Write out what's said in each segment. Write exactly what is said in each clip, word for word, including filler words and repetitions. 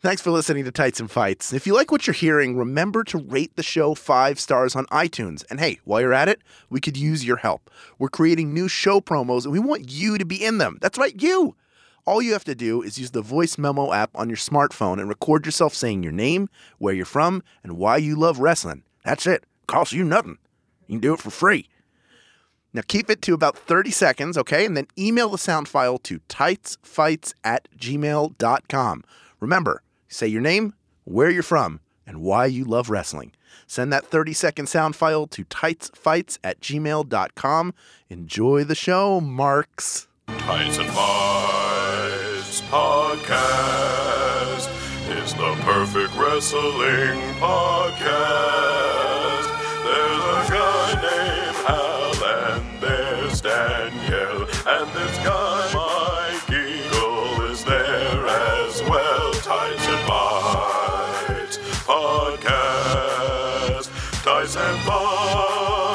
Thanks for listening to Tights and Fights. If you like what you're hearing, remember to rate the show five stars on iTunes. And hey, while you're at it, we could use your help. We're creating new show promos, and we want you to be in them. That's right, you! All you have to do is use the voice memo app on your smartphone and record yourself saying your name, where you're from, and why you love wrestling. That's it. Costs you nothing. You can do it for free. Now keep it to about thirty seconds, okay? And then email the sound file to tightsfights at gmail dot com. Remember, say your name, where you're from, and why you love wrestling. Send that thirty-second sound file to tightsfights at gmail dot com. Enjoy the show, Marks. Tights and Fights Podcast is the perfect wrestling podcast. There's a guy named Hal, and there's Danielle, and this guy, Mike Eagle, is there as well. Tights and Fights Podcast. Tights and Fights.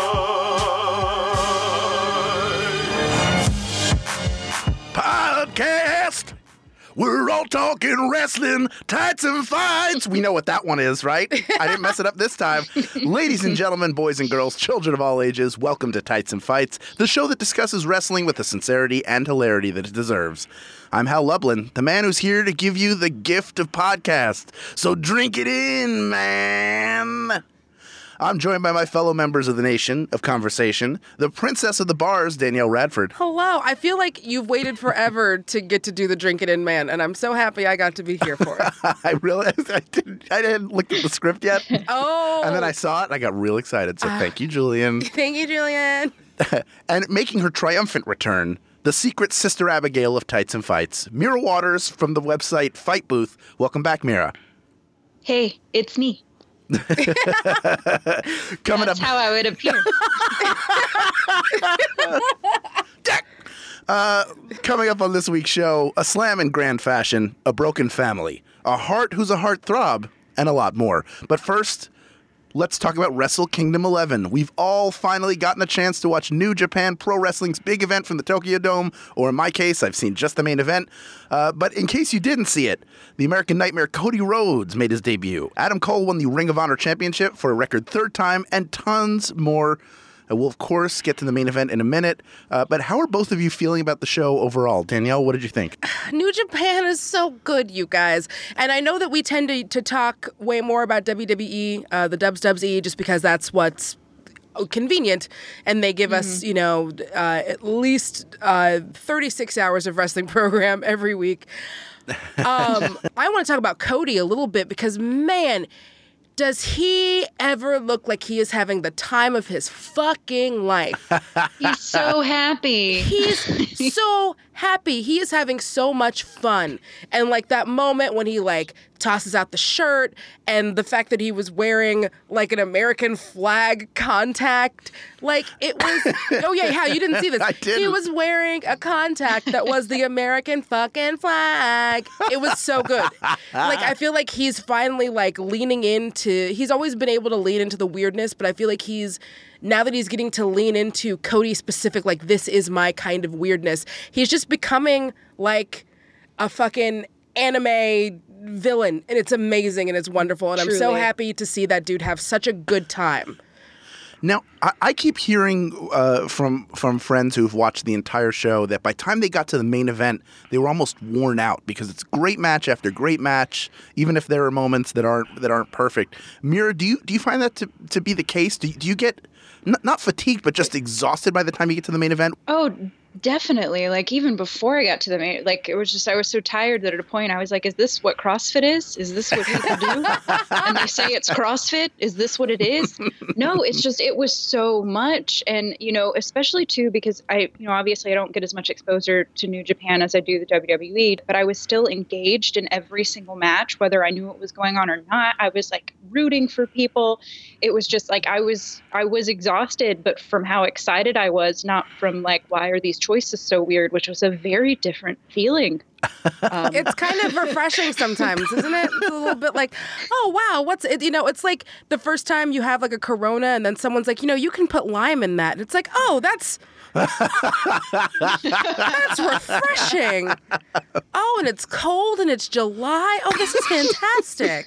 Podcast. We're all talking wrestling, tights and fights. We know what that one is, right? I didn't mess it up this time. Ladies and gentlemen, boys and girls, children of all ages, welcome to Tights and Fights, the show that discusses wrestling with the sincerity and hilarity that it deserves. I'm Hal Lublin, the man who's here to give you the gift of podcast. So drink it in, man. I'm joined by my fellow members of the Nation of Conversation, the princess of the bars, Danielle Radford. Hello. I feel like you've waited forever to get to do the Drink It In Man, and I'm so happy I got to be here for it. I realized I didn't, I hadn't looked at the script yet. Oh. And then I saw it, and I got real excited. So uh, thank you, Julian. Thank you, Julian. And making her triumphant return, the secret Sister Abigail of Tights and Fights, Mira Waters from the website Fight Booth. Welcome back, Mira. Hey, it's me. Coming That's up, how I would appear. uh, coming up on this week's show, a slam in grand fashion, a broken family, a heart who's a heartthrob, and a lot more. But first, let's talk about Wrestle Kingdom eleven. We've all finally gotten a chance to watch New Japan Pro Wrestling's big event from the Tokyo Dome, or in my case, I've seen just the main event. Uh, but in case you didn't see it, the American Nightmare Cody Rhodes made his debut. Adam Cole won the Ring of Honor Championship for a record third time, and tons more. Uh, we'll, of course, get to the main event in a minute. Uh, but how are both of you feeling about the show overall? Danielle, what did you think? New Japan is so good, you guys. And I know that we tend to, to talk way more about W W E, uh, the Dubs Dubs E, just because that's what's convenient, and they give mm-hmm. us, you know, uh, at least uh, thirty-six hours of wrestling program every week. Um, I want to talk about Cody a little bit because, man, does he ever look like he is having the time of his fucking life? He's so happy. He's so happy. He is having so much fun. And like that moment when he like tosses out the shirt and the fact that he was wearing like an American flag contact, like it was, oh yeah, how you didn't see this. I didn't. He was wearing a contact that was the American fucking flag. It was so good. Like I feel like he's finally like leaning into, he's always been able to lean into the weirdness, but I feel like he's, now that he's getting to lean into Cody specific, like this is my kind of weirdness, he's just becoming like a fucking anime villain, and it's amazing and it's wonderful, and Truly. I'm so happy to see that dude have such a good time. Now, I, I keep hearing uh, from from friends who've watched the entire show that by the time they got to the main event, they were almost worn out because it's great match after great match, even if there are moments that aren't that aren't perfect. Mira, do you do you find that to, to be the case? Do you, do you get n- not fatigued, but just exhausted by the time you get to the main event? Oh, definitely. Like even before I got to the main, like it was just, I was so tired that at a point I was like, is this what CrossFit is? Is this what people do? And they say it's CrossFit. Is this what it is? No, it's just, it was so much. And, you know, especially too, because I, you know, obviously I don't get as much exposure to New Japan as I do the W W E, but I was still engaged in every single match, whether I knew what was going on or not. I was like rooting for people. It was just like, I was, I was exhausted, but from how excited I was, not from like, why are these choice is so weird, which was a very different feeling. Um, It's kind of refreshing sometimes, isn't it? It's a little bit like, oh, wow, what's it? You know, it's like the first time you have like a Corona and then someone's like, you know, you can put lime in that. And it's like, oh, that's, that's refreshing. Oh, and it's cold and it's July. Oh, this is fantastic.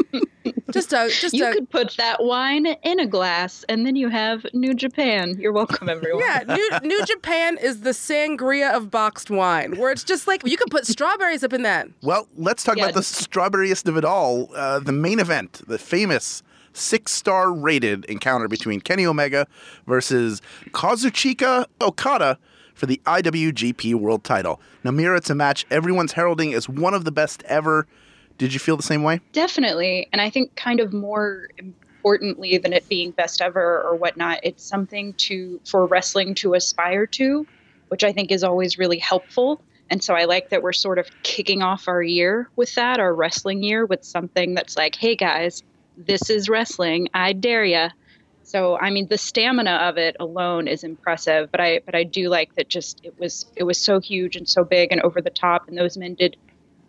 Just a, just you a, could put that wine in a glass, and then you have New Japan. You're welcome, everyone. yeah, New, New Japan is the sangria of boxed wine, where it's just like, you could put strawberries up in that. Well, let's talk Yeah. about the strawberriest of it all, uh, the main event, the famous six-star rated encounter between Kenny Omega versus Kazuchika Okada for the I W G P World title. Now, Mira, it's a match everyone's heralding as one of the best ever. Did you feel the same way? Definitely. And I think kind of more importantly than it being best ever or whatnot, it's something to for wrestling to aspire to, which I think is always really helpful. And so I like that we're sort of kicking off our year with that, our wrestling year, with something that's like, hey guys, this is wrestling. I dare ya. So, I mean, the stamina of it alone is impressive, but I but I do like that just it was it was so huge and so big and over the top, and those men did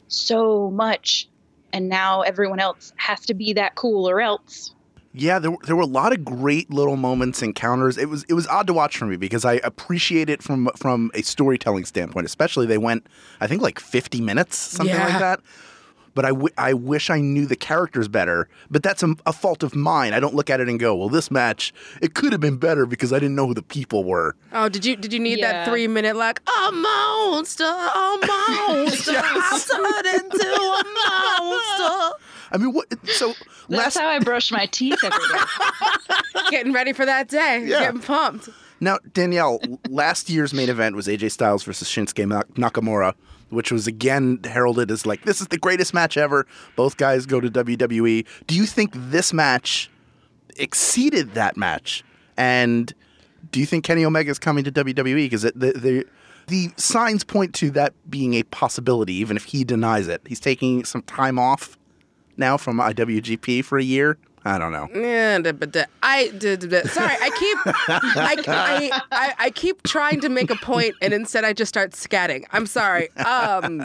so much. And now everyone else has to be that cool or else. Yeah, there, there were a lot of great little moments, encounters. It was it was odd to watch for me because I appreciate it from from a storytelling standpoint. Especially they went, I think, like fifty minutes, something Yeah. like that. But I, w- I wish I knew the characters better. But that's a, a fault of mine. I don't look at it and go, well, this match, it could have been better because I didn't know who the people were. Oh, did you did you need Yeah. that three minute like a monster, a monster, I turned into a monster? I mean, what? So That's last how I brush my teeth every day. Getting ready for that day, Yeah. getting pumped. now, Danielle, last year's main event was A J Styles versus Shinsuke Nak- Nakamura, which was again heralded as like, this is the greatest match ever. Both guys go to W W E. Do you think this match exceeded that match? And do you think Kenny Omega is coming to W W E? Because the, the the signs point to that being a possibility, even if he denies it. He's taking some time off now from I W G P for a year. I don't know. Yeah, da- but da- I did. Sorry, I keep I, I, I, I keep trying to make a point, and instead I just start scatting. I'm sorry. Um,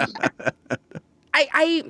I I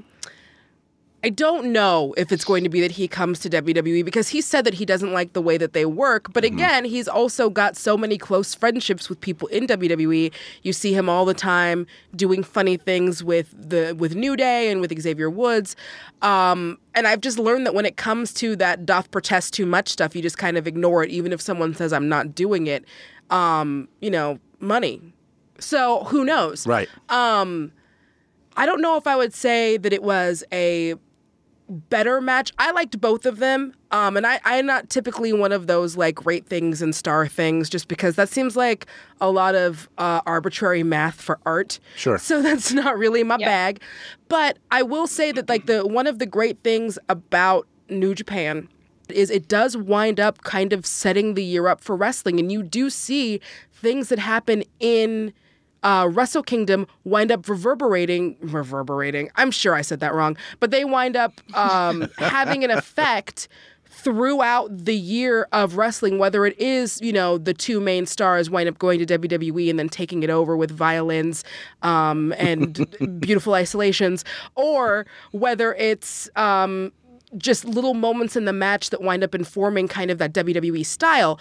I don't know if it's going to be that he comes to W W E because he said that he doesn't like the way that they work. But again, he's also got so many close friendships with people in W W E. You see him all the time doing funny things with the with New Day and with Xavier Woods. Um, and I've just learned that when it comes to that doth protest too much stuff, you just kind of ignore it, even if someone says I'm not doing it. Um, you know, money. So who knows? Right. Um, I don't know if I would say that it was a better match. I liked both of them. Um, and I, I'm not typically one of those like rate things and star things just because that seems like a lot of uh, arbitrary math for art. Sure. So that's not really my Yeah. bag. But I will say that like the one of the great things about New Japan is it does wind up kind of setting the year up for wrestling. And you do see things that happen in Uh, Wrestle Kingdom wind up reverberating, reverberating. I'm sure I said that wrong, but they wind up um, having an effect throughout the year of wrestling, whether it is, you know, the two main stars wind up going to W W E and then taking it over with violins um, and beautiful isolations, or whether it's um, just little moments in the match that wind up informing kind of that W W E style.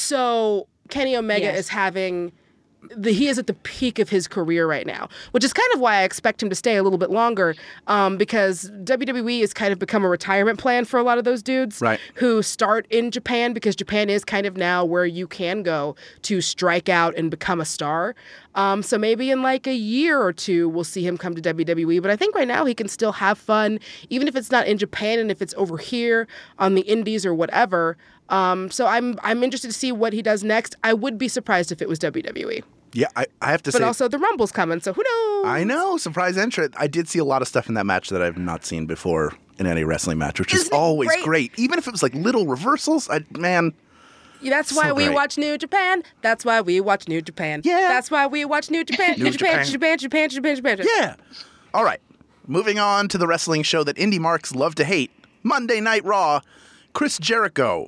So Kenny Omega Yes. is having... The, he is at the peak of his career right now, which is kind of why I expect him to stay a little bit longer um, because W W E has kind of become a retirement plan for a lot of those dudes Right. who start in Japan because Japan is kind of now where you can go to strike out and become a star. Um, so maybe in like a year or two, we'll see him come to W W E. But I think right now he can still have fun, even if it's not in Japan and if it's over here on the indies or whatever. Um, so I'm I'm interested to see what he does next. I would be surprised if it was W W E. Yeah, I, I have to But say. also the Rumble's coming, so who knows? I know, surprise entrant. I did see a lot of stuff in that match that I've not seen before in any wrestling match, which is Isn't it always great? great? Even if it was like little reversals, I man, Yeah, that's why So we great. watch New Japan. That's why we watch New Japan. Yeah. That's why we watch New Japan. New New Japan, Japan. Japan, Japan, Japan, Japan. yeah. All right, moving on to the wrestling show that indie marks love to hate, Monday Night Raw. Chris Jericho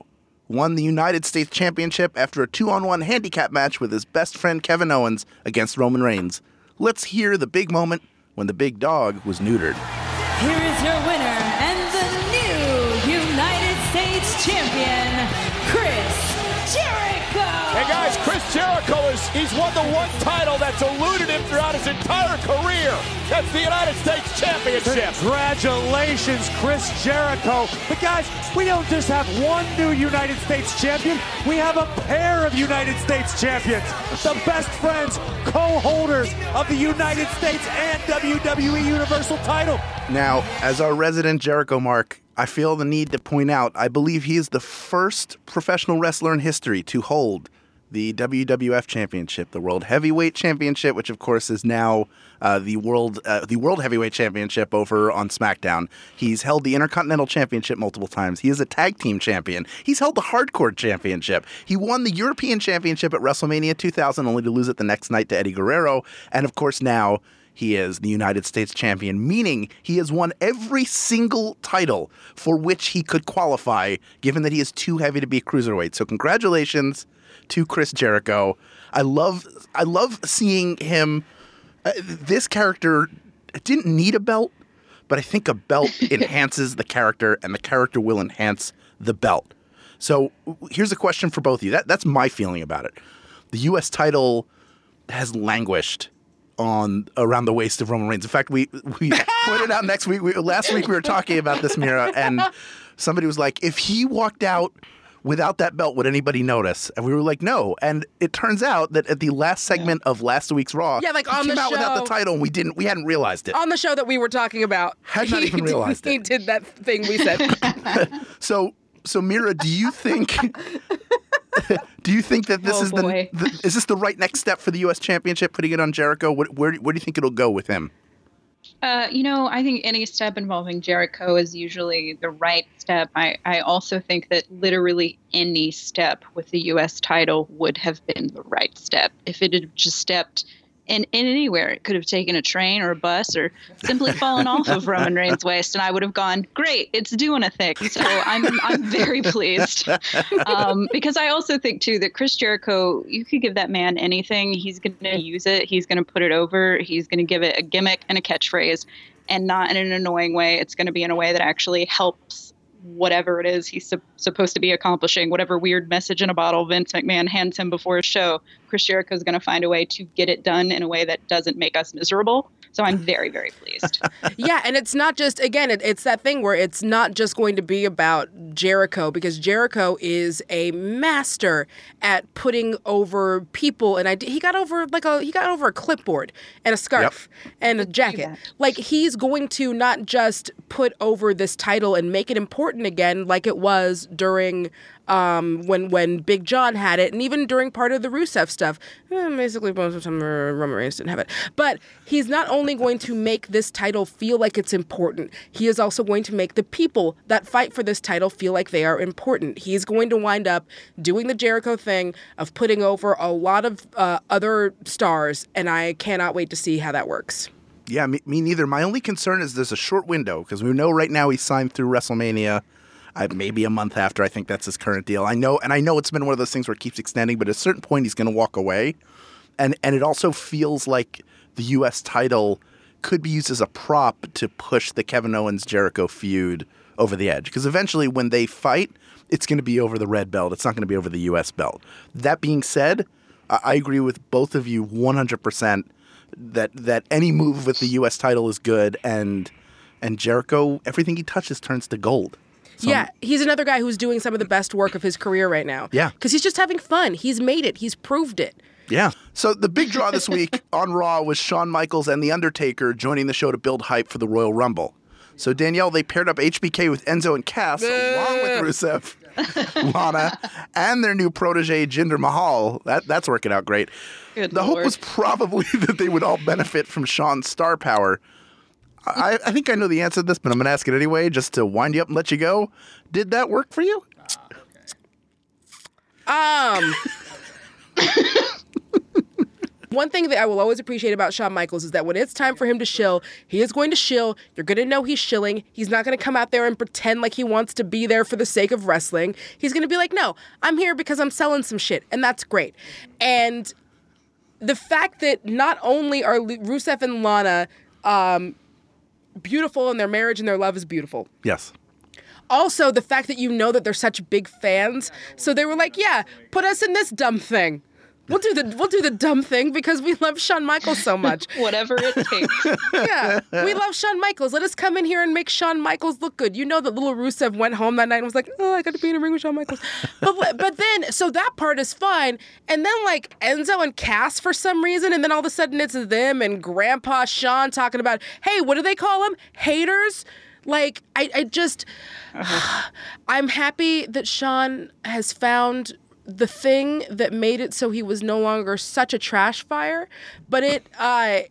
won the United States Championship after a two-on-one handicap match with his best friend Kevin Owens against Roman Reigns. Let's hear the big moment when the big dog was neutered. Here is your winner and the new United States Champion, Chris Jericho. Hey guys, Chris Jericho is he's won the one title that's eluded him throughout his entire career. That's the United States Championship. Congratulations, Chris Jericho. But guys, we don't just have one new United States champion. We have a pair of United States champions. The best friends, co-holders of the United States and W W E Universal title. Now, as our resident Jericho mark, I feel the need to point out, I believe he is the first professional wrestler in history to hold the W W F Championship, the World Heavyweight Championship, which of course is now uh, the World uh, the World Heavyweight Championship over on SmackDown. He's held the Intercontinental Championship multiple times. He is a Tag Team Champion. He's held the Hardcore Championship. He won the European Championship at WrestleMania two thousand, only to lose it the next night to Eddie Guerrero. And of course now he is the United States Champion, meaning he has won every single title for which he could qualify, given that he is too heavy to be a cruiserweight. So congratulations to Chris Jericho. I love I love seeing him. Uh, this character didn't need a belt, but I think a belt enhances the character, and the character will enhance the belt. So here's a question for both of you. That, that's my feeling about it. The U S title has languished on around the waist of Roman Reigns. In fact, we we pointed out next week. We, last week we were talking about this, Mira, and somebody was like, if he walked out without that belt, would anybody notice? And we were like, no. And it turns out that at the last segment yeah. of last week's Raw, yeah, like he on came the out show, without the title, and we didn't, we hadn't realized it. On the show that we were talking about, had not he even realized did, it. He did that thing we said. so, so Mira, do you think? Do you think that this oh, is the, the is this the right next step for the U S Championship? Putting it on Jericho. What, where where do you think it'll go with him? Uh, you know, I think any step involving Jericho is usually the right step. I, I also think that literally any step with the U S title would have been the right step. If it had just stepped in, in anywhere, it could have taken a train or a bus or simply fallen off of Roman Reigns' waist, and I would have gone, great, it's doing a thing. So I'm I'm very pleased. Um, because I also think, too, that Chris Jericho, you could give that man anything. He's going to use it. He's going to put it over. He's going to give it a gimmick and a catchphrase, and not in an annoying way. It's going to be in a way that actually helps whatever it is he's su- supposed to be accomplishing, whatever weird message in a bottle Vince McMahon hands him before a show. Chris Jericho is going to find a way to get it done in a way that doesn't make us miserable. So I'm very, very pleased. Yeah, and it's not just, again, it, it's that thing where it's not just going to be about Jericho, because Jericho is a master at putting over people, and I, he got over like a he got over a clipboard and a scarf yep. and a jacket. Like, he's going to not just put over this title and make it important again, like it was during. Um, when when Big John had it, and even during part of the Rusev stuff, eh, basically most of the time Roman Reigns didn't have it. But he's not only going to make this title feel like it's important, he is also going to make the people that fight for this title feel like they are important. He's going to wind up doing the Jericho thing of putting over a lot of uh, other stars, and I cannot wait to see how that works. Yeah, me, me neither. My only concern is there's a short window, because we know right now he's signed through WrestleMania. Uh, maybe a month after. I think that's his current deal. I know, and I know it's been one of those things where it keeps extending, but at a certain point he's going to walk away. And and it also feels like the U S title could be used as a prop to push the Kevin Owens-Jericho feud over the edge. Because eventually when they fight, it's going to be over the red belt. It's not going to be over the U S belt. That being said, I, I agree with both of you one hundred percent that that any move with the U S title is good, and and Jericho, everything he touches turns to gold. So yeah, he's another guy who's doing some of the best work of his career right now. Yeah. Because he's just having fun. He's made it. He's proved it. Yeah. So the big draw this week on Raw was Shawn Michaels and The Undertaker joining the show to build hype for the Royal Rumble. So, Danielle, they paired up H B K with Enzo and Cass, along with Rusev, Lana, and their new protege, Jinder Mahal. That, that's working out great. Good the Lord. hope was probably that they would all benefit from Shawn's star power. I, I think I know the answer to this, but I'm going to ask it anyway, just to wind you up and let you go. Did that work for you? Um. One thing that I will always appreciate about Shawn Michaels is that when it's time for him to shill, he is going to shill. You're going to know he's shilling. He's not going to come out there and pretend like he wants to be there for the sake of wrestling. He's going to be like, no, I'm here because I'm selling some shit. And that's great. And the fact that not only are Rusev and Lana um, beautiful and their marriage and their love is beautiful. Yes. Also, the fact that you know that they're such big fans. So they were like, yeah, put us in this dumb thing. We'll do the we'll do the dumb thing because we love Shawn Michaels so much. Whatever it takes. Yeah, we love Shawn Michaels. Let us come in here and make Shawn Michaels look good. You know that little Rusev went home that night and was like, oh, I got to be in a ring with Shawn Michaels. But but then, so that part is fine. And then like Enzo and Cass for some reason, and then all of a sudden it's them and Grandpa Shawn talking about, hey, what do they call them? Haters? Like, I, I just, uh-huh. I'm happy that Shawn has found the thing that made it so he was no longer such a trash fire, but it uh,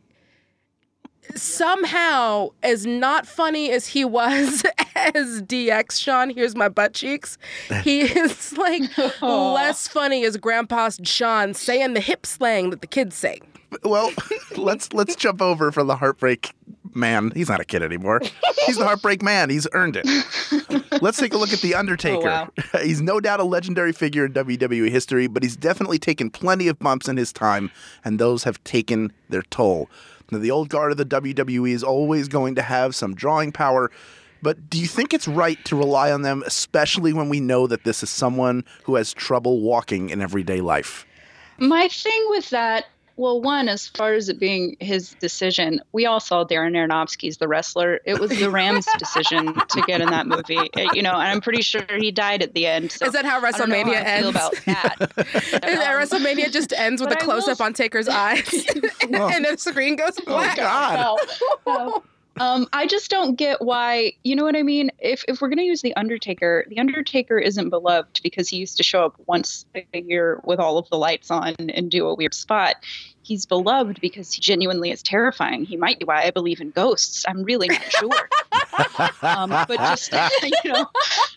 somehow, as not funny as he was as D X Shawn, here's my butt cheeks, he is like less funny as Grandpa Shawn saying the hip slang that the kids say. Well, let's let's jump over from the Heartbreak Man. He's not a kid anymore. He's the Heartbreak Man. He's earned it. Let's take a look at The Undertaker. Oh, wow. He's no doubt a legendary figure in W W E history, but he's definitely taken plenty of bumps in his time, and those have taken their toll. Now, the old guard of the W W E is always going to have some drawing power, but do you think it's right to rely on them, especially when we know that this is someone who has trouble walking in everyday life? My thing with that, well, one, as far as it being his decision, we all saw Darren Aronofsky's The Wrestler. It was the Rams' decision to get in that movie, it, you know, and I'm pretty sure he died at the end. So is that how WrestleMania I ends? Feel about that. um, WrestleMania just ends with a close-up on Taker's eyes, and the screen goes black. Oh, God. No. Um, I just don't get why, you know what I mean? If if we're going to use The Undertaker, The Undertaker isn't beloved because he used to show up once a year with all of the lights on and do a weird spot. He's beloved because he genuinely is terrifying. He might be why I believe in ghosts. I'm really not sure. um, but just, you know,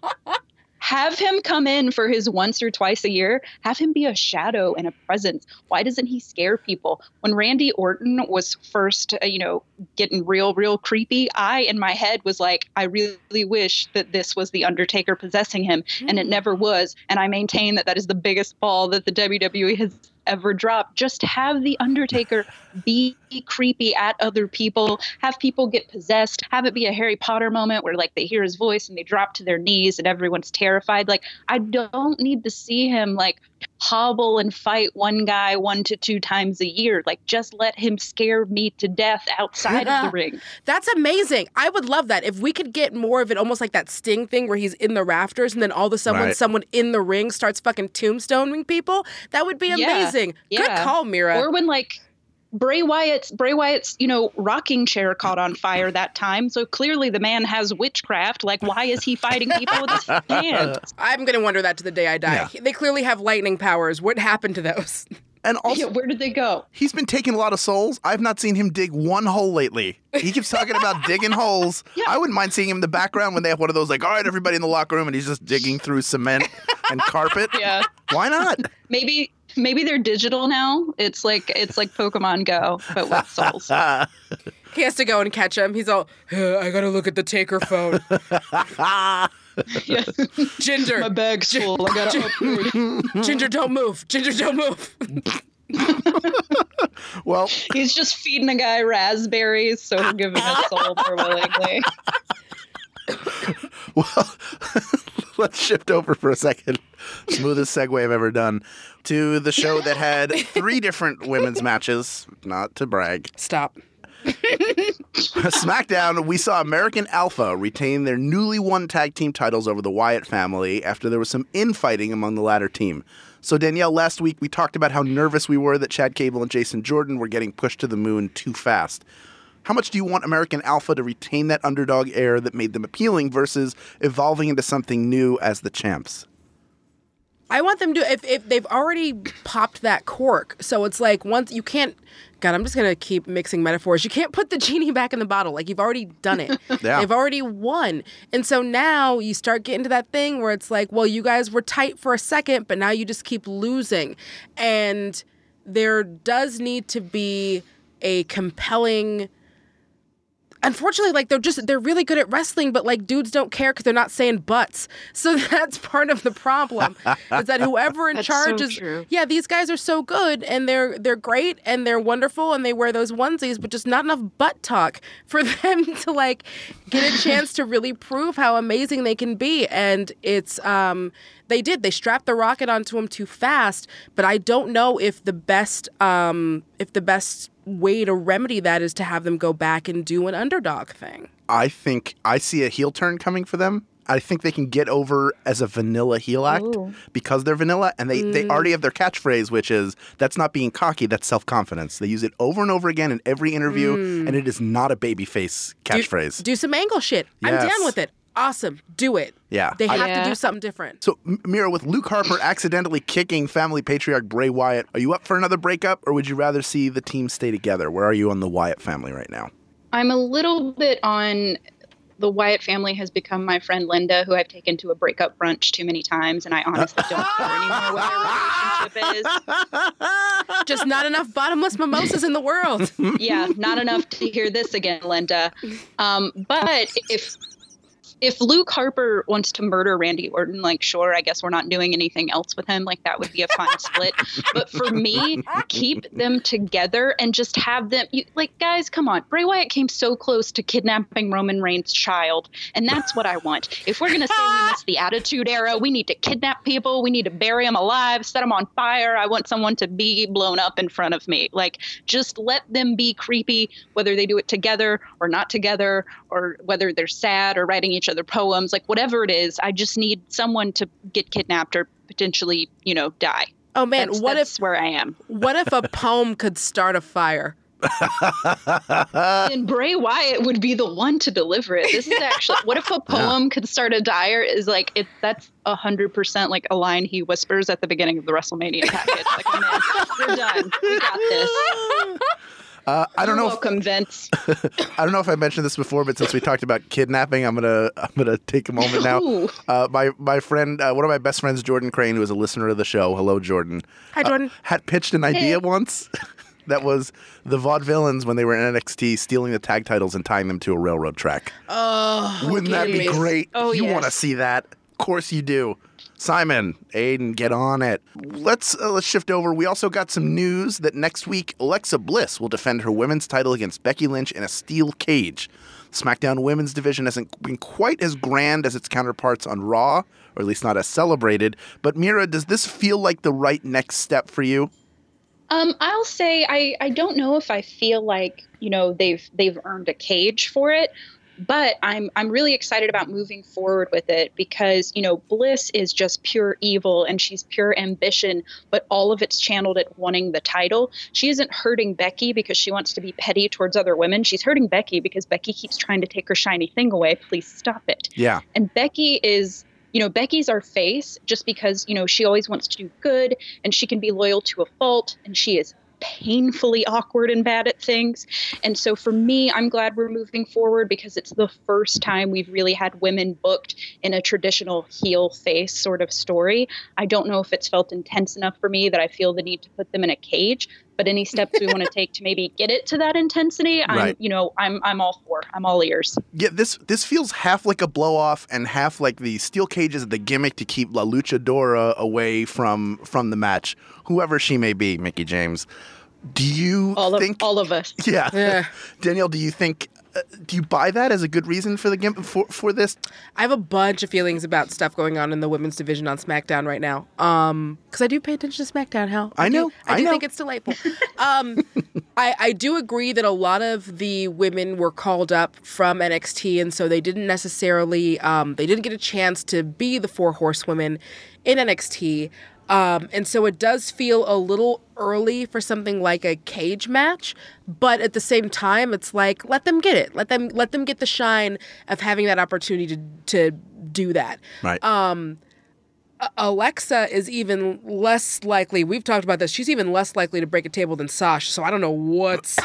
have him come in for his once or twice a year. Have him be a shadow and a presence. Why doesn't he scare people? When Randy Orton was first, uh, you know, getting real, real creepy, I, in my head, was like, I really wish that this was The Undertaker possessing him. Mm. And it never was. And I maintain that that is the biggest ball that the W W E has ever dropped. Just have The Undertaker be creepy at other people, have people get possessed, have it be a Harry Potter moment where like they hear his voice and they drop to their knees and everyone's terrified. Like, I don't need to see him like hobble and fight one guy one to two times a year. Like, just let him scare me to death outside yeah. of the ring. That's amazing. I would love that. If we could get more of it, almost like that Sting thing where he's in the rafters and then all of a sudden right. when someone in the ring starts fucking tombstoning people, that would be amazing. Yeah. Good yeah. call, Mira. Or when like Bray Wyatt's Bray Wyatt's, you know, rocking chair caught on fire that time. So clearly the man has witchcraft. Like, why is he fighting people with his hands? I'm going to wonder that to the day I die. Yeah. They clearly have lightning powers. What happened to those? And also, yeah, where did they go? He's been taking a lot of souls. I've not seen him dig one hole lately. He keeps talking about digging holes. Yeah. I wouldn't mind seeing him in the background when they have one of those, like, all right, everybody in the locker room, and he's just digging through cement and carpet. Yeah. Why not? Maybe maybe they're digital now. It's like it's like Pokemon Go, but with souls. He has to go and catch him. He's all, uh, I got to look at the Taker phone. Yes. Ginger. My bag's full. I got to upgrade. Ginger, don't move. Ginger, don't move. Well, he's just feeding a guy raspberries, so he'll give him a soul more willingly. Well, let's shift over for a second. Smoothest segue I've ever done to the show that had three different women's matches. Not to brag. Stop. SmackDown, we saw American Alpha retain their newly won tag team titles over the Wyatt family after there was some infighting among the latter team. So, Danielle, last week we talked about how nervous we were that Chad Gable and Jason Jordan were getting pushed to the moon too fast. How much do you want American Alpha to retain that underdog air that made them appealing versus evolving into something new as the champs? I want them to, if, if they've already popped that cork, so it's like once you can't, God, I'm just going to keep mixing metaphors. You can't put the genie back in the bottle. Like, you've already done it. Yeah. They've already won. And so now you start getting to that thing where it's like, well, you guys were tight for a second, but now you just keep losing. And there does need to be a compelling. Unfortunately, like they're just they're really good at wrestling, but like dudes don't care because they're not saying butts. So that's part of the problem. Is that whoever in That's charge so is true. yeah, these guys are so good and they're they're great and they're wonderful and they wear those onesies, but just not enough butt talk for them to like get a chance to really prove how amazing they can be. And it's um they did. They strapped the rocket onto him too fast, but I don't know if the best um if the best way to remedy that is to have them go back and do an underdog thing. I think I see a heel turn coming for them. I think they can get over as a vanilla heel act Ooh. because they're vanilla and they, mm. they already have their catchphrase, which is, that's not being cocky, that's self-confidence. They use it over and over again in every interview, mm. and it is not a babyface catchphrase. Do, do some angle shit. Yes. I'm down with it. Awesome. Do it. Yeah. They have Yeah. to do something different. So, M- Mira, with Luke Harper accidentally kicking family patriarch Bray Wyatt, are you up for another breakup, or would you rather see the team stay together? Where are you on the Wyatt family right now? I'm a little bit on the Wyatt family has become my friend Linda, who I've taken to a breakup brunch too many times, and I honestly don't care anymore what their relationship is. Just not enough bottomless mimosas in the world. Yeah, not enough to hear this again, Linda. Um, but if if Luke Harper wants to murder Randy Orton, like, sure, I guess we're not doing anything else with him. Like, that would be a fun split. But for me, keep them together and just have them, you, like, guys, come on. Bray Wyatt came so close to kidnapping Roman Reigns' child, and that's what I want. If we're going to say we missed the Attitude Era, we need to kidnap people. We need to bury them alive, set them on fire. I want someone to be blown up in front of me. Like, just let them be creepy, whether they do it together or not together, or whether they're sad or writing each other poems, like whatever it is. I just need someone to get kidnapped or potentially, you know, die. Oh man, that's, what that's if where I am? What if a poem could start a fire? And Bray Wyatt would be the one to deliver it. This is actually, what if a poem yeah. could start a dire? Is like it. That's a hundred percent like a line he whispers at the beginning of the WrestleMania package. Like, oh man, we're done. We got this. Uh, I don't You're know. welcome, if, Vince. I don't know if I mentioned this before, but since we talked about kidnapping, I'm gonna I'm gonna take a moment now. Uh, my my friend, uh, one of my best friends, Jordan Crane, who is a listener of the show. Hello, Jordan. Hi, Jordan. Uh, had pitched an idea Hey. once that was the Vaudevillains when they were in N X T stealing the tag titles and tying them to a railroad track. Oh, Wouldn't that be goodness. great? Oh, you yes. want to see that? Of course you do. Simon, Aiden, get on it. Let's uh, let's shift over. We also got some news that next week Alexa Bliss will defend her women's title against Becky Lynch in a steel cage. SmackDown women's division hasn't been quite as grand as its counterparts on Raw, or at least not as celebrated. But Mira, does this feel like the right next step for you? Um, I'll say I, I don't know if I feel like, you know, they've they've earned a cage for it, but I'm I'm really excited about moving forward with it because, you know, Bliss is just pure evil and she's pure ambition, but all of it's channeled at wanting the title. She isn't hurting Becky because she wants to be petty towards other women. She's hurting Becky because Becky keeps trying to take her shiny thing away. Please stop it. Yeah. And Becky is, you know, Becky's our face just because, you know, she always wants to do good and she can be loyal to a fault and she is painfully awkward and bad at things. And so for me, I'm glad we're moving forward because it's the first time we've really had women booked in a traditional heel face sort of story. I don't know if it's felt intense enough for me that I feel the need to put them in a cage, but any steps we want to take to maybe get it to that intensity, I'm, Right. you know, I'm, I'm all for. I'm all ears. Yeah, this this feels half like a blow off and half like the steel cage is the gimmick to keep La Luchadora away from from the match, whoever she may be, Mickie James. Do you All of, think all of us. Yeah. Yeah. Danielle, do you think uh, do you buy that as a good reason for the gimmick for for this? I have a bunch of feelings about stuff going on in the women's division on SmackDown right now. Um, because I do pay attention to SmackDown, Hal. I know, Do, I, I do know. think it's delightful. um, I, I do agree that a lot of the women were called up from N X T, and so they didn't necessarily, um, they didn't get a chance to be the four horsewomen in N X T. Um, and so it does feel a little early for something like a cage match, but at the same time, it's like, let them get it. Let them let them get the shine of having that opportunity to to do that. Right. Um, A- Alexa is even less likely. We've talked about this. She's even less likely to break a table than Sasha. So I don't know what's.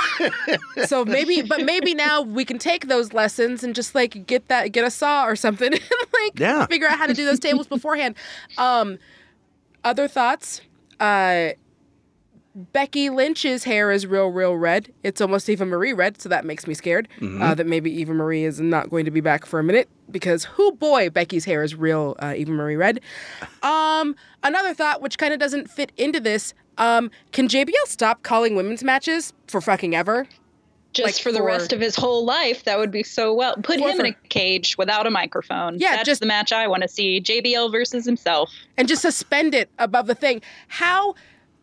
so maybe, but maybe now we can take those lessons and just like get that, get a saw or something, and like Yeah. figure out how to do those tables beforehand. Um, other thoughts. Uh, Becky Lynch's hair is real, real red. It's almost Eva Marie red, so that makes me scared mm-hmm. uh, that maybe Eva Marie is not going to be back for a minute because, whoo boy, Becky's hair is real uh, Eva Marie red. Um, another thought, which kind of doesn't fit into this, um, can J B L stop calling women's matches for fucking ever? Just like for the for, rest of his whole life, that would be so well. Put him for, in a cage without a microphone. Yeah, That's just the match I want to see. J B L versus himself. And just suspend it above the thing. How...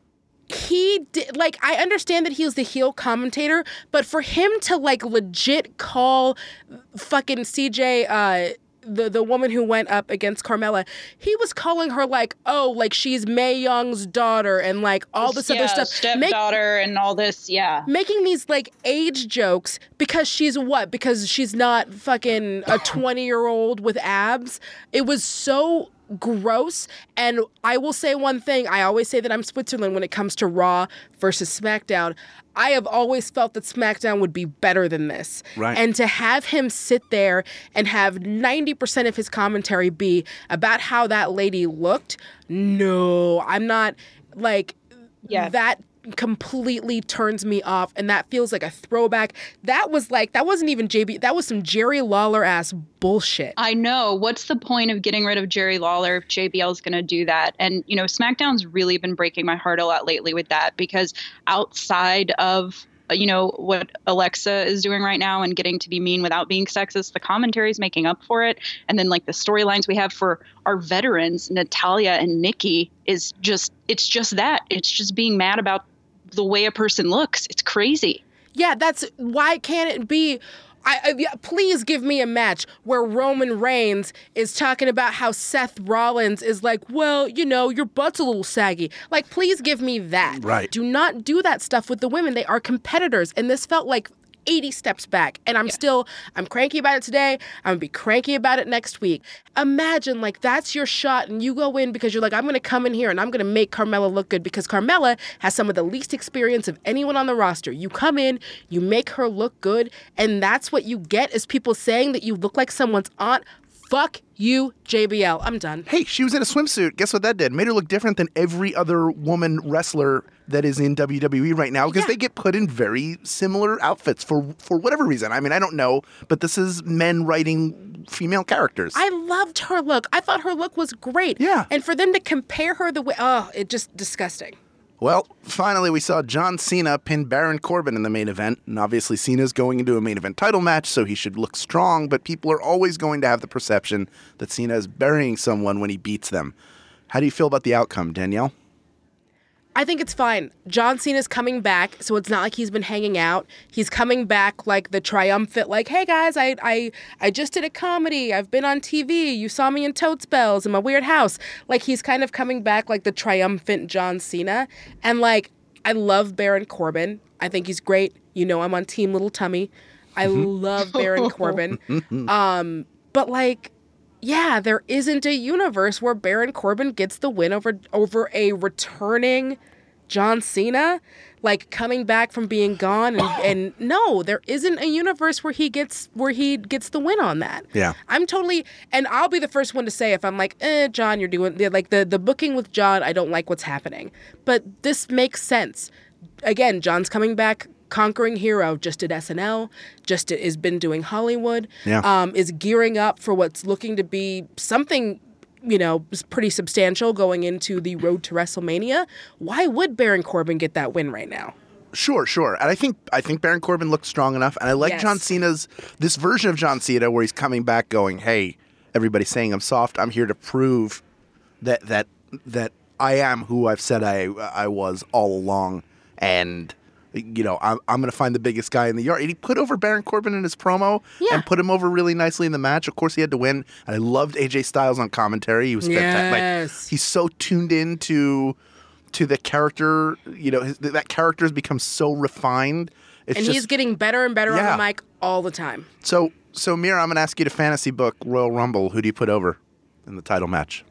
He did, like, I understand that he was the heel commentator, but for him to, like, legit call fucking C J, uh, the, the woman who went up against Carmella, he was calling her, like, oh, like, she's Mae Young's daughter and, like, all this yeah, other stuff. Stepdaughter Make, and all this, yeah. Making these, like, age jokes because she's what? Because she's not fucking a twenty-year-old with abs? It was so... gross. And I will say one thing. I always say that I'm Switzerland when it comes to Raw versus SmackDown. I have always felt that SmackDown would be better than this. Right. And to have him sit there and have ninety percent of his commentary be about how that lady looked, no, I'm not, like, yeah. that completely turns me off, and that feels like a throwback. That was like, that wasn't even J B, that was some Jerry Lawler ass bullshit. I know. What's the point of getting rid of Jerry Lawler if J B L is going to do that? And, you know, SmackDown's really been breaking my heart a lot lately with that, because outside of, you know, what Alexa is doing right now and getting to be mean without being sexist, the commentary is making up for it. And then, like, the storylines we have for our veterans, Natalya and Nikki, is just, it's just that. It's just being mad about the way a person looks. It's crazy. Yeah, that's why can't it be? I, I yeah, please give me a match where Roman Reigns is talking about how Seth Rollins is like, well, you know, your butt's a little saggy. Like, please give me that. Right. Do not do that stuff with the women. They are competitors, and this felt like eighty steps back, and I'm yeah. still, I'm cranky about it today. I'm gonna be cranky about it next week. Imagine, like, that's your shot, and you go in because you're like, I'm gonna come in here and I'm gonna make Carmella look good, because Carmella has some of the least experience of anyone on the roster. You come in, you make her look good, and that's what you get, is people saying that you look like someone's aunt. Fuck you, J B L. I'm done. Hey, she was in a swimsuit. Guess what that did? Made her look different than every other woman wrestler that is in W W E right now, because yeah. they get put in very similar outfits for for whatever reason. I mean, I don't know, but this is men writing female characters. I loved her look. I thought her look was great. Yeah. And for them to compare her the way, oh, it just disgusting. Well, finally, we saw John Cena pin Baron Corbin in the main event, and obviously Cena's going into a main event title match, so he should look strong, but people are always going to have the perception that Cena is burying someone when he beats them. How do you feel about the outcome, Danielle? I think it's fine. John Cena's coming back, so it's not like he's been hanging out. He's coming back like the triumphant, like, hey guys, I I I just did a comedy. I've been on T V. You saw me in Totes Bells in my weird house. Like, he's kind of coming back like the triumphant John Cena. And, like, I love Baron Corbin. I think he's great. You know, I'm on Team Little Tummy. I love Baron Corbin. Um, but, like, yeah, there isn't a universe where Baron Corbin gets the win over over a returning John Cena, like, coming back from being gone, and, and no, there isn't a universe where he gets where he gets the win on that. Yeah, I'm totally, and I'll be the first one to say, if I'm like, eh, John, you're doing like the the booking with John, I don't like what's happening, but this makes sense. Again, John's coming back. Conquering hero, just did S N L, just did, has been doing Hollywood, yeah. um, is gearing up for what's looking to be something, you know, pretty substantial going into the road to WrestleMania. Why would Baron Corbin get that win right now? Sure, sure. And I think I think Baron Corbin looks strong enough, and I like yes. John Cena's, this version of John Cena where he's coming back going, hey, everybody's saying I'm soft, I'm here to prove that that that I am who I've said I I was all along, and you know, I'm, I'm going to find the biggest guy in the yard. And he put over Baron Corbin in his promo yeah. and put him over really nicely in the match. Of course, he had to win. And I loved A J Styles on commentary. He was fantastic. Yes. Like, he's so tuned in to, to the character. You know, his, that character has become so refined. It's and just, he's getting better and better yeah. on the mic all the time. So, so Mira, I'm going to ask you to fantasy book Royal Rumble. Who do you put over in the title match?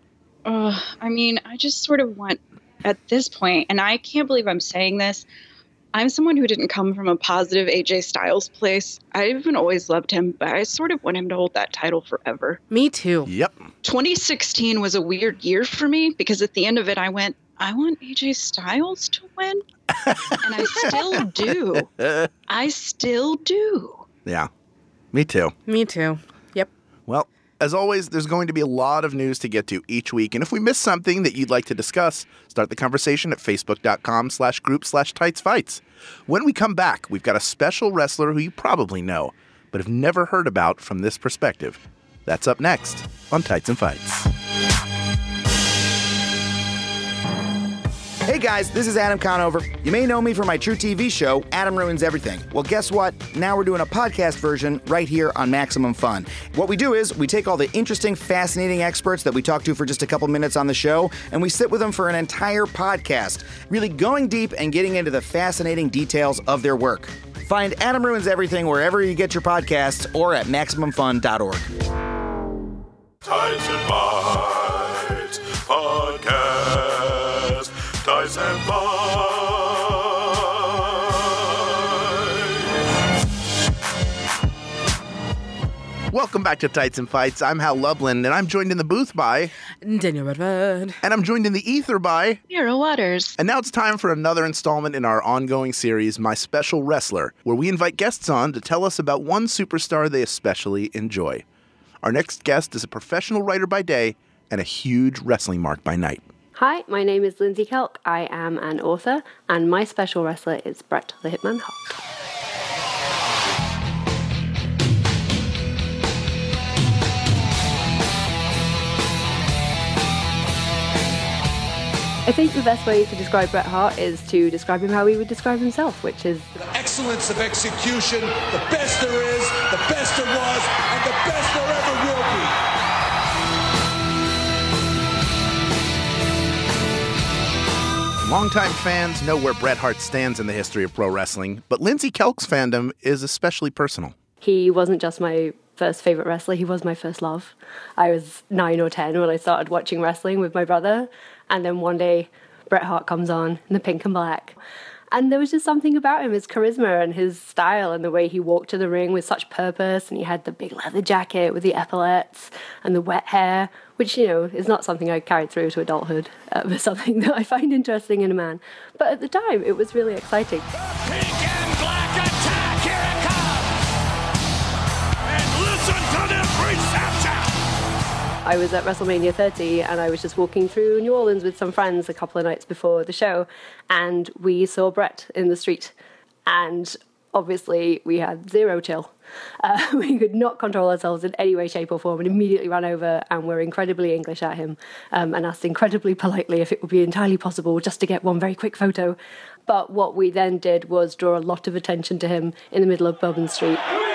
Uh, I mean, I just sort of want, at this point, and I can't believe I'm saying this, I'm someone who didn't come from a positive A J Styles place. I even always loved him, but I sort of want him to hold that title forever. Me too. Yep. twenty sixteen was a weird year for me because at the end of it, I went, I want A J Styles to win. And I still do. I still do. Yeah, me too. Me too. Yep. Well, as always, there's going to be a lot of news to get to each week. And if we miss something that you'd like to discuss, start the conversation at facebook.com slash group slash tights fights. When we come back, we've got a special wrestler who you probably know, but have never heard about from this perspective. That's up next on Tights and Fights. Hey guys, this is Adam Conover. You may know me from my True T V show, Adam Ruins Everything. Well, guess what? Now we're doing a podcast version right here on Maximum Fun. What we do is we take all the interesting, fascinating experts that we talk to for just a couple minutes on the show, and we sit with them for an entire podcast, really going deep and getting into the fascinating details of their work. Find Adam Ruins Everything wherever you get your podcasts or at maximum fun dot org. Tights and Fights Podcast. Tights and Fights. Welcome back to Tights and Fights. I'm Hal Lublin, and I'm joined in the booth by... Daniel Redford. And I'm joined in the ether by... Hero Waters. And now it's time for another installment in our ongoing series, My Special Wrestler, where we invite guests on to tell us about one superstar they especially enjoy. Our next guest is a professional writer by day and a huge wrestling mark by night. Hi, my name is Lindsay Kelk. I am an author, and my special wrestler is Bret the Hitman Hart. I think the best way to describe Bret Hart is to describe him how he would describe himself, which is Excellence of execution, the best there is, the best there was, and the best there ever will be. Longtime fans know where Bret Hart stands in the history of pro wrestling, but Lindsay Kelk's fandom is especially personal. he wasn't just my first favorite wrestler, he was my first love. I was nine or ten when I started watching wrestling with my brother, and then one day Bret Hart comes on in the pink and black. And there was just something about him, his charisma and his style and the way he walked to the ring with such purpose. And he had the big leather jacket with the epaulettes and the wet hair, which, you know, is not something I carried through to adulthood, uh, but something that I find interesting in a man. But at the time, it was really exciting. Pink and black attack, here it comes! And listen to the reception! I was at WrestleMania thirty, and I was just walking through New Orleans with some friends a couple of nights before the show, and we saw Bret in the street. And obviously, we had zero chill. Uh, we could not control ourselves in any way, shape, or form, and immediately ran over and were incredibly English at him um, and asked incredibly politely if it would be entirely possible just to get one very quick photo. But what we then did was draw a lot of attention to him in the middle of Bourbon Street.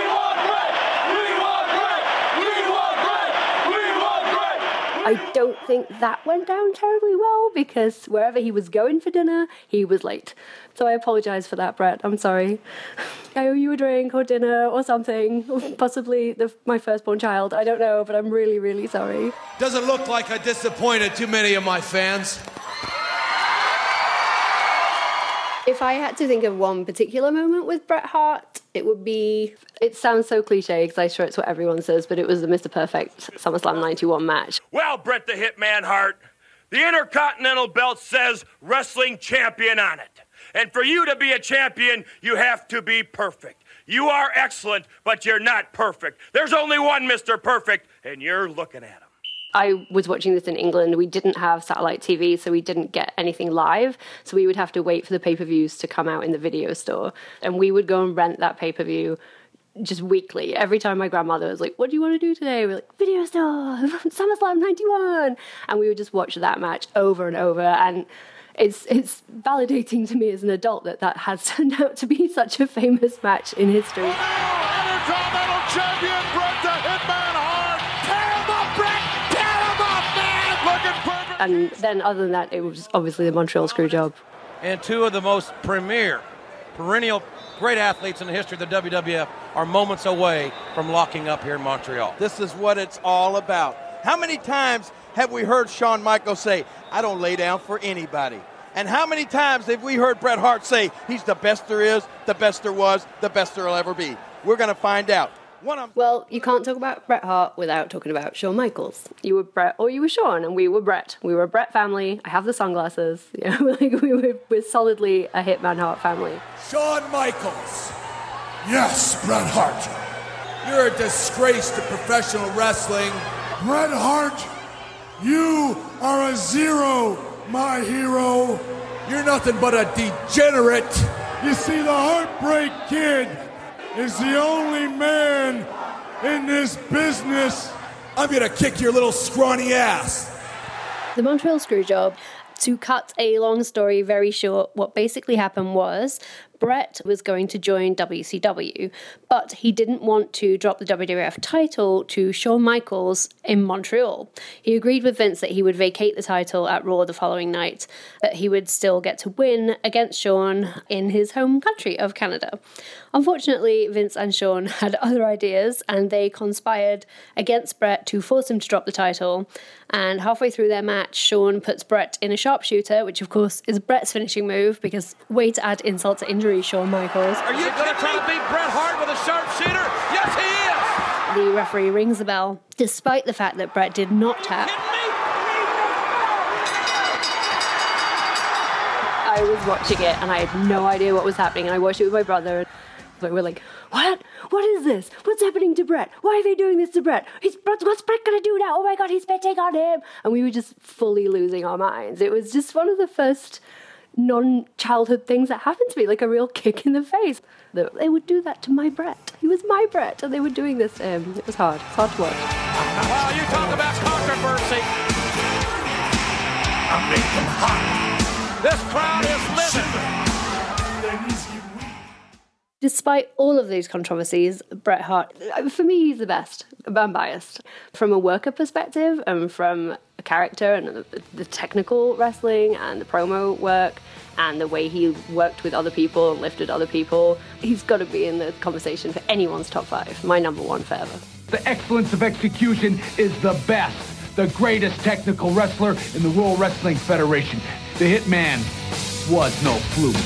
I don't think that went down terribly well, because wherever he was going for dinner, he was late. So I apologise for that, Bret. I'm sorry. I owe you a drink or dinner or something, or possibly the, my firstborn child. I don't know, but I'm really, really sorry. Doesn't look like I disappointed too many of my fans. If I had to think of one particular moment with Bret Hart, it would be, it sounds so cliche because I'm sure it's what everyone says, but it was the Mister Perfect SummerSlam ninety-one match. Well, Bret the Hitman Hart, the Intercontinental Belt says wrestling champion on it. And for you to be a champion, you have to be perfect. You are excellent, but you're not perfect. There's only one Mister Perfect, and you're looking at him. I was watching this in England. We didn't have satellite T V, so we didn't get anything live. So we would have to wait for the pay-per-views to come out in the video store. And we would go and rent that pay-per-view just weekly. Every time my grandmother was like, what do you want to do today? We're like, video store, SummerSlam ninety-one. And we would just watch that match over and over. And it's it's validating to me as an adult that that has turned out to be such a famous match in history. Intercontinental champion Bret the Hitman Hart! Tear him up, Bret! And then other than that, it was obviously the Montreal Screwjob. And two of the most premier, perennial great athletes in the history of the W W F are moments away from locking up here in Montreal. This is what it's all about. How many times have we heard Shawn Michaels say, I don't lay down for anybody? And how many times have we heard Bret Hart say, he's the best there is, the best there was, the best there'll ever be? We're going to find out. One of Well, you can't talk about Bret Hart without talking about Shawn Michaels. You were Bret or you were Shawn, and we were Bret. We were a Bret family. I have the sunglasses. You know, like we were we're solidly a Hitman Hart family. Shawn Michaels. Yes, Bret Hart. You're a disgrace to professional wrestling. Bret Hart, you are a zero, my hero. You're nothing but a degenerate. You see, the Heartbreak Kid is the only man in this business. I'm gonna kick your little scrawny ass. The Montreal Screwjob. To cut a long story very short, what basically happened was Bret was going to join W C W, but he didn't want to drop the W W F title to Shawn Michaels in Montreal. He agreed with Vince that he would vacate the title at Raw the following night, that he would still get to win against Shawn in his home country of Canada. Unfortunately, Vince and Shawn had other ideas, and they conspired against Bret to force him to drop the title. And halfway through their match, Shawn puts Bret in a sharpshooter, which of course is Bret's finishing move, because way to add insult to injury, Shawn Michaels. Are you going to try to beat Bret Hart with a sharpshooter? Yes, he is! The referee rings the bell, despite the fact that Bret did not tap. I was watching it and I had no idea what was happening, and I watched it with my brother. So we're like, what? What is this? What's happening to Bret? Why are they doing this to Bret? He's, what's Bret gonna do now? Oh my God, he's spitting on him. And we were just fully losing our minds. It was just one of the first non-childhood things that happened to me, like a real kick in the face. They would do that to my Bret. He was my Bret, and they were doing this to him. It was hard. It's hard to watch. Wow, you talk about controversy. I make them hot. This crowd is living. Despite all of these controversies, Bret Hart, for me, he's the best. I'm biased. From a worker perspective and from a character and the, the technical wrestling and the promo work and the way he worked with other people and lifted other people, he's got to be in the conversation for anyone's top five. My number one forever. The excellence of execution is the best. The greatest technical wrestler in the World Wrestling Federation. The Hitman was no fluke.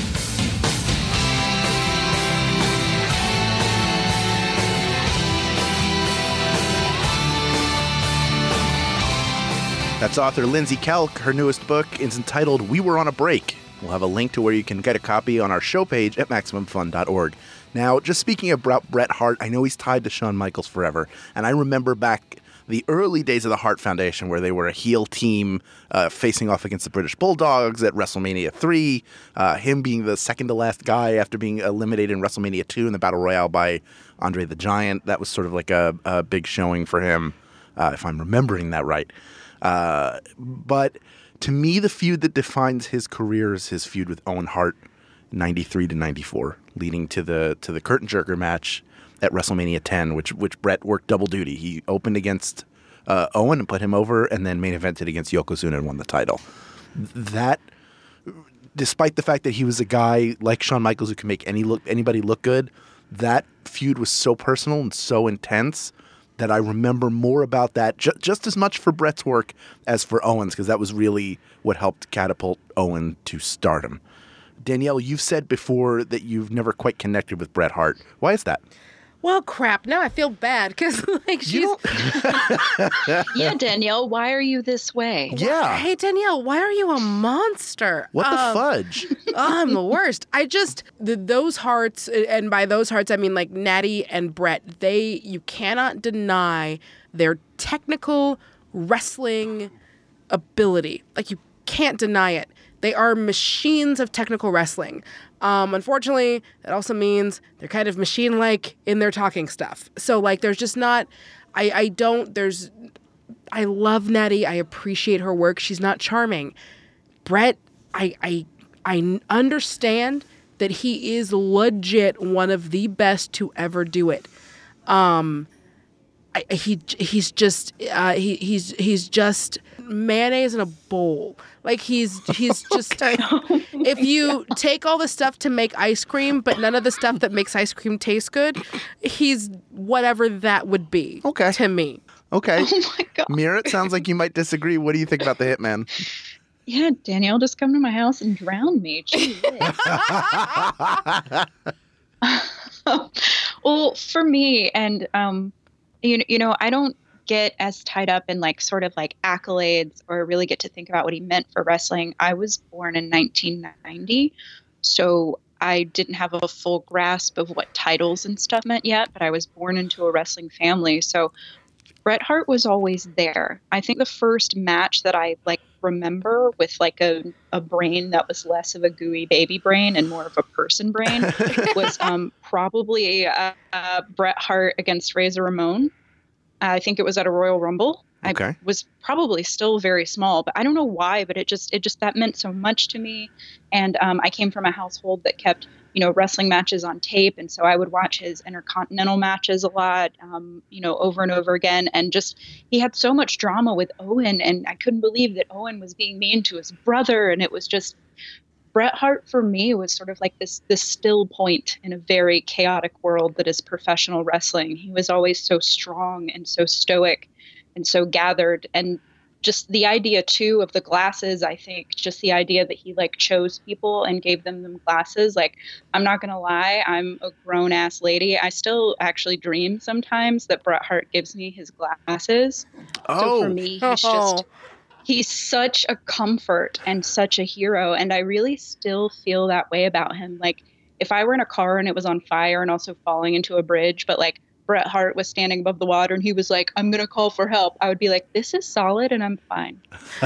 That's author Lindsay Kelk. Her newest book is entitled We Were on a Break. We'll have a link to where you can get a copy on our show page at maximum fun dot org. Now, just speaking about Bret Hart, I know he's tied to Shawn Michaels forever, and I remember back the early days of the Hart Foundation where they were a heel team uh, facing off against the British Bulldogs at WrestleMania three, uh, him being the second to last guy after being eliminated in WrestleMania two in the Battle Royale by Andre the Giant. That was sort of like a, a big showing for him, uh, if I'm remembering that right. Uh, but to me, the feud that defines his career is his feud with Owen Hart, ninety-three to ninety-four, leading to the to the curtain jerker match at WrestleMania ten, which which Bret worked double duty. He opened against uh, Owen and put him over, and then main evented against Yokozuna and won the title. That, despite the fact that he was a guy like Shawn Michaels who could make any look anybody look good, that feud was so personal and so intense that I remember more about that, ju- just as much for Bret's work as for Owen's, because that was really what helped catapult Owen to stardom. Danielle, you've said before that you've never quite connected with Bret Hart. Why is that? Well, crap. Now I feel bad because, like, she's. Yeah, Danielle, why are you this way? Yeah. Hey, Danielle, why are you a monster? What the Um, fudge? oh, I'm the worst. I just the, those hearts, and by those hearts I mean like Natty and Bret. They you cannot deny their technical wrestling ability. Like you can't deny it. They are machines of technical wrestling. Um, unfortunately, that also means they're kind of machine-like in their talking stuff. So, like, there's just not, I, I don't, there's, I love Natty. I appreciate her work. She's not charming. Bret, I, I, I understand that he is legit one of the best to ever do it. Um, I, he, he's just, uh, he, he's, he's just mayonnaise in a bowl. Like he's he's just Okay. If you take all the stuff to make ice cream, but none of the stuff that makes ice cream taste good, he's whatever that would be. Okay. To me. Okay. Oh my God. Mira, it sounds like you might disagree. What do you think about the Hitman? Yeah, Danielle, just come to my house and drown me. Gee whiz. Well, for me, and um, you you know, I don't get as tied up in like sort of like accolades or really get to think about what he meant for wrestling. I was born in nineteen ninety, so I didn't have a full grasp of what titles and stuff meant yet, but I was born into a wrestling family. So Bret Hart was always there. I think the first match that I like remember with like a, a brain that was less of a gooey baby brain and more of a person brain was um, probably uh, uh, Bret Hart against Razor Ramon. I think it was at a Royal Rumble. Okay. I was probably still very small, but I don't know why, but it just, it just, that meant so much to me. And um, I came from a household that kept, you know, wrestling matches on tape. And so I would watch his Intercontinental matches a lot, um, you know, over and over again. And just, he had so much drama with Owen, and I couldn't believe that Owen was being mean to his brother. And it was just, Bret Hart for me was sort of like this, this still point in a very chaotic world that is professional wrestling. He was always so strong and so stoic and so gathered. And just the idea too of the glasses, I think just the idea that he like chose people and gave them them glasses. Like, I'm not going to lie, I'm a grown ass lady. I still actually dream sometimes that Bret Hart gives me his glasses. Oh. So for me, he's just, he's such a comfort and such a hero. And I really still feel that way about him. Like, if I were in a car and it was on fire and also falling into a bridge, but like Bret Hart was standing above the water and he was like, I'm going to call for help, I would be like, this is solid and I'm fine.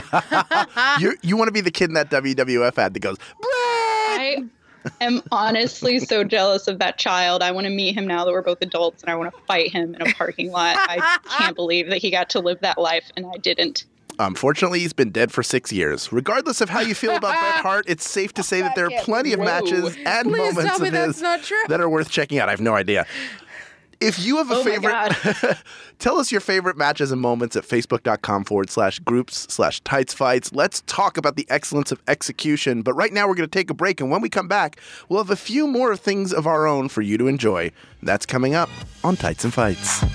you you want to be the kid in that W W F ad that goes, Bret! I am honestly so jealous of that child. I want to meet him now that we're both adults, and I want to fight him in a parking lot. I can't believe that he got to live that life and I didn't. Unfortunately, he's been dead for six years. Regardless of how you feel about Bret Hart, it's safe to say that there are plenty of matches and Please moments tell me of that's his not true. that are worth checking out. I have no idea. If you have a Oh my favorite, tell us your favorite matches and moments at facebook.com forward slash groups slash tights fights. Let's talk about the excellence of execution. But right now we're going to take a break. And when we come back, we'll have a few more things of our own for you to enjoy. That's coming up on Tights and Fights.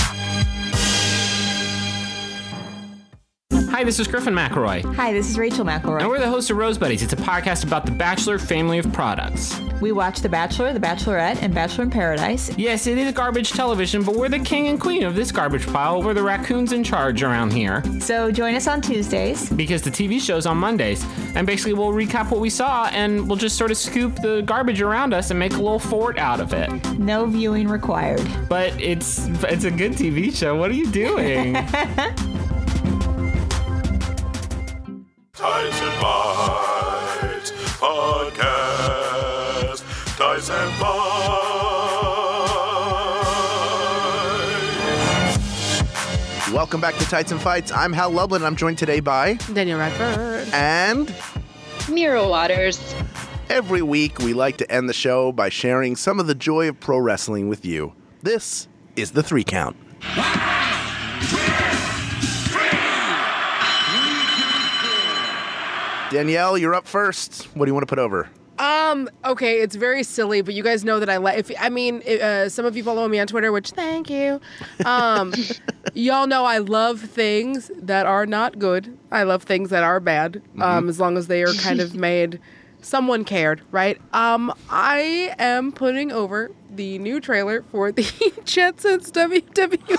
Hi, this is Griffin McElroy. Hi, this is Rachel McElroy. And we're the hosts of Rose Buddies. It's a podcast about the Bachelor family of products. We watch The Bachelor, The Bachelorette, and Bachelor in Paradise. Yes, it is garbage television, but we're the king and queen of this garbage pile. We're the raccoons in charge around here. So join us on Tuesdays. Because the T V show's on Mondays. And basically we'll recap what we saw, and we'll just sort of scoop the garbage around us and make a little fort out of it. No viewing required. But it's it's a good T V show. What are you doing? Tights and Fights Podcast. Tights and Fights. Welcome back to Tights and Fights. I'm Hal Lublin, and I'm joined today by Daniel Radford and Mira Waters. Every week, we like to end the show by sharing some of the joy of pro wrestling with you. This is the three count. Danielle, you're up first. What do you want to put over? Um, okay, it's very silly, but you guys know that I like, if I mean, uh, some of you follow me on Twitter, which thank you. Um, y'all know I love things that are not good. I love things that are bad, um, mm-hmm. as long as they are kind of made, someone cared, right? Um, I am putting over the new trailer for the Jetsons W W E.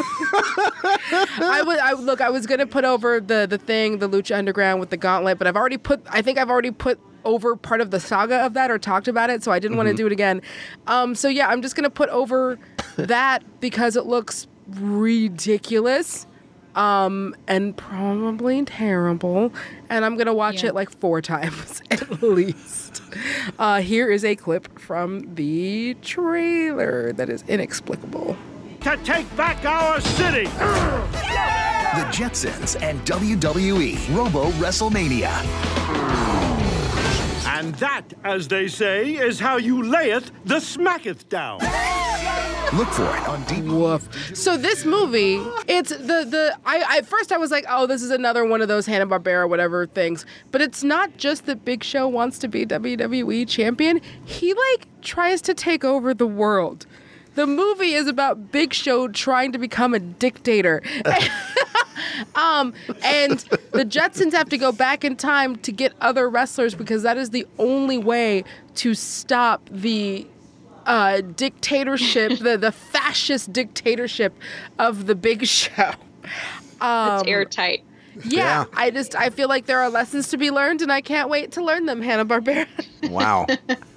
I would, I look, I was gonna put over the the thing, the Lucha Underground with the gauntlet, but I've already put, I think I've already put over part of the saga of that or talked about it, so I didn't mm-hmm. want to do it again. Um, so yeah, I'm just gonna put over that because it looks ridiculous. Um, and probably terrible. And I'm going to watch yeah. it like four times at least. Uh, here is a clip from the trailer that is inexplicable. To take back our city! The Jetsons and W W E Robo WrestleMania. And that, as they say, is how you layeth the smacketh down. Look for it on D V D. Woof. So this movie, it's the the. I, I at first I was like, oh, this is another one of those Hanna-Barbera whatever things. But it's not just that Big Show wants to be W W E champion. He like tries to take over the world. The movie is about Big Show trying to become a dictator. um, and the Jetsons have to go back in time to get other wrestlers because that is the only way to stop the uh, dictatorship, the, the fascist dictatorship of the Big Show. Um, it's airtight. Yeah, Yeah. I just, I feel like there are lessons to be learned, and I can't wait to learn them, Hanna-Barbera. Wow.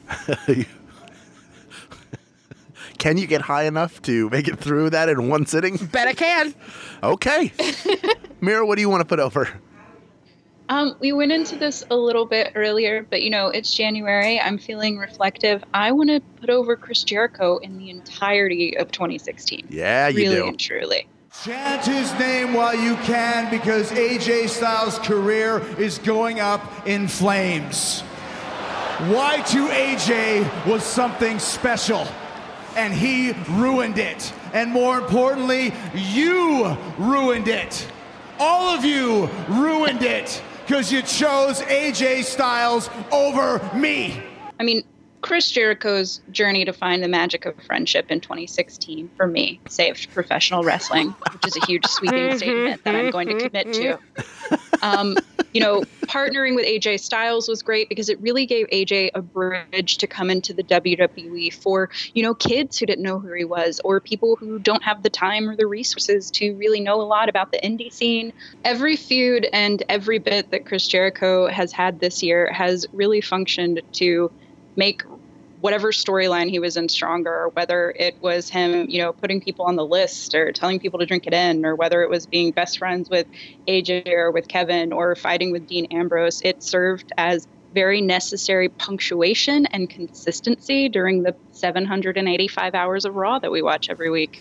Can you get high enough to make it through that in one sitting? Bet I can. Okay. Mira, what do you want to put over? Um, we went into this a little bit earlier, but you know, it's January. I'm feeling reflective. I want to put over Chris Jericho in the entirety of twenty sixteen. Yeah, you really do. and truly. Chant his name while you can, because A J Styles' career is going up in flames. Y two A J was something special, and he ruined it. And more importantly, you ruined it. All of you ruined it, because you chose A J Styles over me. I mean, Chris Jericho's journey to find the magic of friendship in twenty sixteen, for me, saved professional wrestling, which is a huge sweeping statement that I'm going to commit to. Um, you know, partnering with A J Styles was great because it really gave A J a bridge to come into the W W E for, you know, kids who didn't know who he was, or people who don't have the time or the resources to really know a lot about the indie scene. Every feud and every bit that Chris Jericho has had this year has really functioned to make whatever storyline he was in stronger, whether it was him, you know, putting people on the list or telling people to drink it in, or whether it was being best friends with A J or with Kevin or fighting with Dean Ambrose. It served as very necessary punctuation and consistency during the seven hundred eighty-five hours of Raw that we watch every week.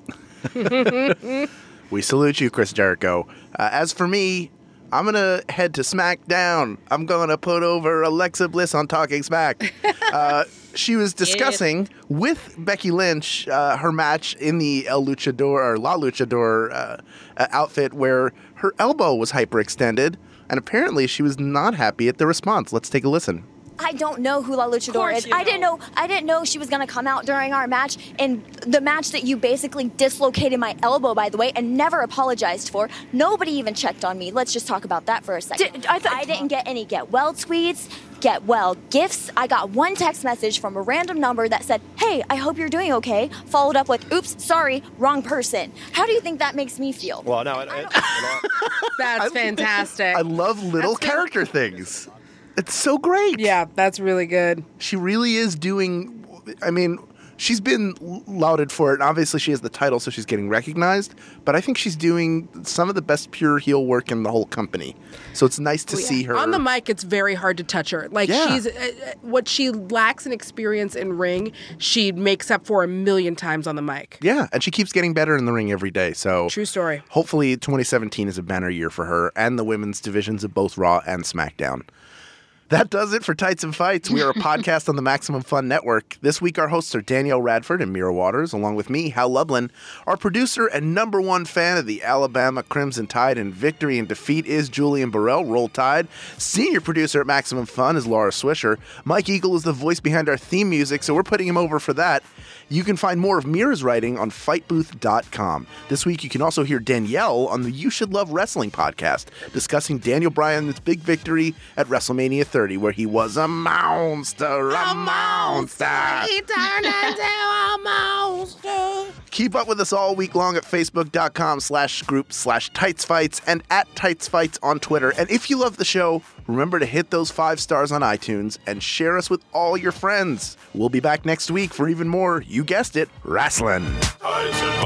We salute you, Chris Jericho. Uh, as for me, I'm going to head to SmackDown. I'm going to put over Alexa Bliss on Talking Smack. Uh, she was discussing yeah. with Becky Lynch uh, her match in the El Luchador or La Luchador uh, uh, outfit where her elbow was hyperextended, and apparently she was not happy at the response. Let's take a listen. I don't know who La Luchador is. I didn't know I didn't know she was gonna come out during our match, and the match that you basically dislocated my elbow, by the way, and never apologized for. Nobody even checked on me. Let's just talk about that for a second. Did, I, th- I didn't get any get well tweets, get well gifts. I got one text message from a random number that said, "Hey, I hope you're doing okay," followed up with, "Oops, sorry, wrong person." How do you think that makes me feel? Well, no, it, it, it, That's fantastic. I love little That's character good. things. It's so great. Yeah, that's really good. She really is doing, I mean, she's been lauded for it, and obviously she has the title, so she's getting recognized, but I think she's doing some of the best pure heel work in the whole company. So it's nice to oh, yeah. see her. On the mic, it's very hard to touch her. Like, yeah. she's, uh, what she lacks in experience in ring, she makes up for a million times on the mic. Yeah, and she keeps getting better in the ring every day. So true story. Hopefully twenty seventeen is a banner year for her and the women's divisions of both Raw and SmackDown. That does it for Tights and Fights. We are a podcast on the Maximum Fun Network. This week, our hosts are Danielle Radford and Mira Waters, along with me, Hal Lublin. Our producer and number one fan of the Alabama Crimson Tide in victory and defeat is Julian Burrell. Roll Tide. Senior producer at Maximum Fun is Laura Swisher. Mike Eagle is the voice behind our theme music, so we're putting him over for that. You can find more of Mira's writing on fight booth dot com. This week, you can also hear Danielle on the You Should Love Wrestling podcast, discussing Daniel Bryan's big victory at WrestleMania thirty, where he was a monster, a, a monster. He turned into a monster. Keep up with us all week long at facebook dot com slash group slash Tights Fights and at Tights Fights on Twitter. And if you love the show, remember to hit those five stars on iTunes and share us with all your friends. We'll be back next week for even more, you guessed it, wrestling. Tights and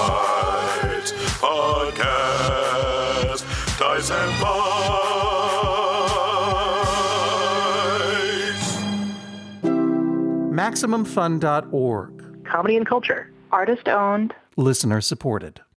Fights podcast. Tights and Fights. Maximum Fun dot org. Comedy and culture. Artist owned. Listener supported.